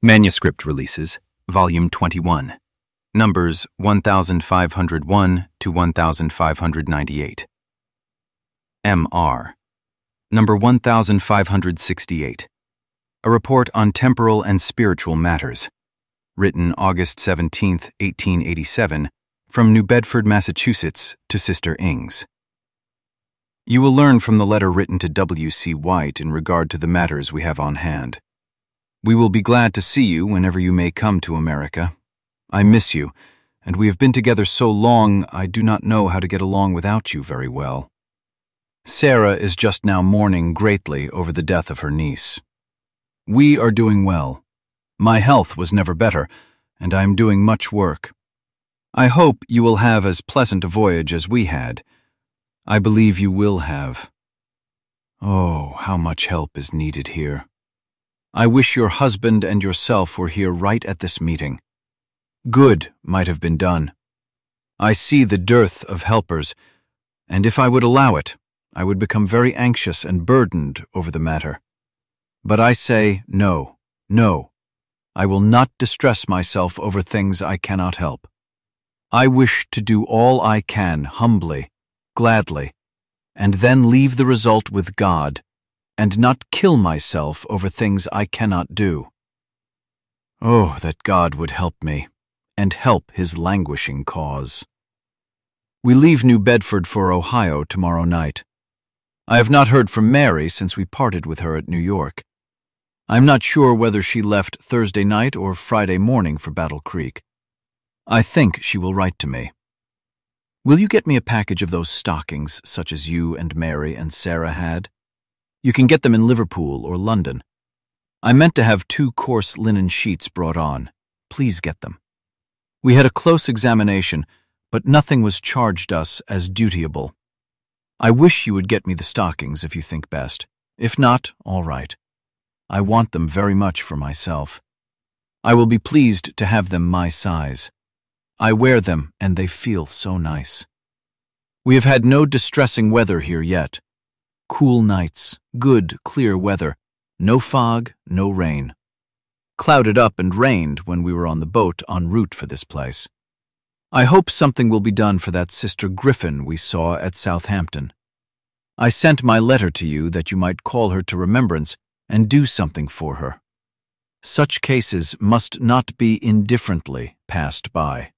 Manuscript Releases, Volume 21, Numbers 1501 to 1598. M.R. Number 1568. A Report on Temporal and Spiritual Matters. Written August 17, 1887, from New Bedford, Massachusetts, to Sister Ings. You will learn from the letter written to W.C. White in regard to the matters we have on hand. We will be glad to see you whenever you may come to America. I miss you, and we have been together so long I do not know how to get along without you very well. Sarah is just now mourning greatly over the death of her niece. We are doing well. My health was never better, and I am doing much work. I hope you will have as pleasant a voyage as we had. I believe you will have. Oh, how much help is needed here. I wish your husband and yourself were here right at this meeting. Good might have been done. I see the dearth of helpers, and if I would allow it, I would become very anxious and burdened over the matter. But I say no, no. I will not distress myself over things I cannot help. I wish to do all I can humbly, gladly, and then leave the result with God, and not kill myself over things I cannot do. Oh, that God would help me, and help his languishing cause. We leave New Bedford for Ohio tomorrow night. I have not heard from Mary since we parted with her at New York. I am not sure whether she left Thursday night or Friday morning for Battle Creek. I think she will write to me. Will you get me a package of those stockings such as you and Mary and Sarah had? You can get them in Liverpool or London. I meant to have 2 coarse linen sheets brought on. Please get them. We had a close examination, but nothing was charged us as dutiable. I wish you would get me the stockings if you think best. If not, all right. I want them very much for myself. I will be pleased to have them my size. I wear them and they feel so nice. We have had no distressing weather here yet. Cool nights, good, clear weather, no fog, no rain. Clouded up and rained when we were on the boat en route for this place. I hope something will be done for that Sister Griffin we saw at Southampton. I sent my letter to you that you might call her to remembrance and do something for her. Such cases must not be indifferently passed by.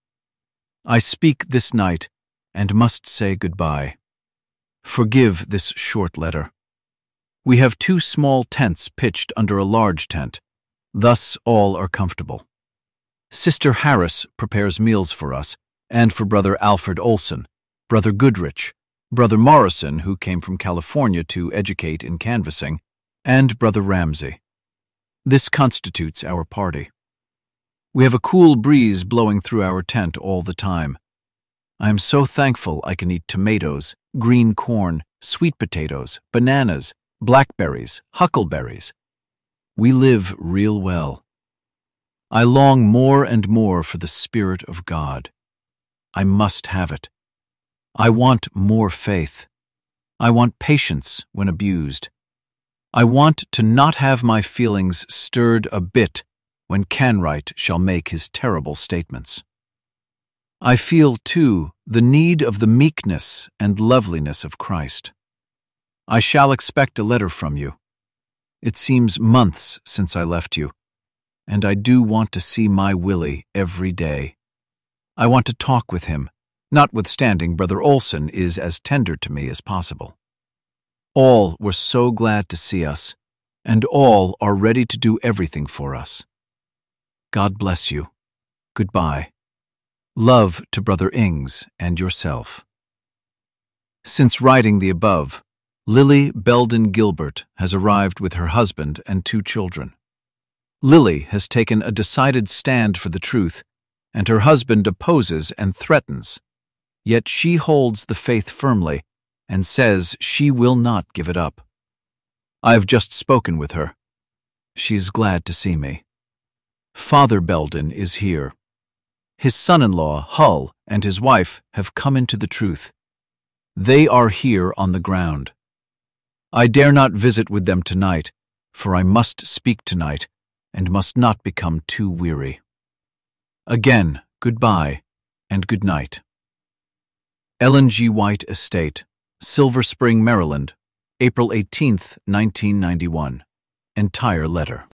I speak this night and must say goodbye. Forgive this short letter. We have 2 small tents pitched under a large tent. Thus all are comfortable. Sister Harris prepares meals for us and for Brother Alfred Olson, Brother Goodrich, Brother Morrison, who came from California to educate in canvassing, and Brother Ramsey. This constitutes our party. We have a cool breeze blowing through our tent all the time. I am so thankful I can eat tomatoes, green corn, sweet potatoes, bananas, blackberries, huckleberries. We live real well. I long more and more for the Spirit of God. I must have it. I want more faith. I want patience when abused. I want to not have my feelings stirred a bit when Canwright shall make his terrible statements. I feel, too, the need of the meekness and loveliness of Christ. I shall expect a letter from you. It seems months since I left you, and I do want to see my Willie every day. I want to talk with him, notwithstanding Brother Olson is as tender to me as possible. All were so glad to see us, and all are ready to do everything for us. God bless you. Goodbye. Love to Brother Ings and yourself. Since writing the above, Lily Belden Gilbert has arrived with her husband and 2 children. Lily has taken a decided stand for the truth, and her husband opposes and threatens. Yet she holds the faith firmly and says she will not give it up. I have just spoken with her. She is glad to see me. Father Belden is here. His son-in-law, Hull, and his wife have come into the truth. They are here on the ground. I dare not visit with them tonight, for I must speak tonight, and must not become too weary. Again, goodbye and good night. Ellen G. White Estate, Silver Spring, Maryland, April 18, 1991. Entire letter.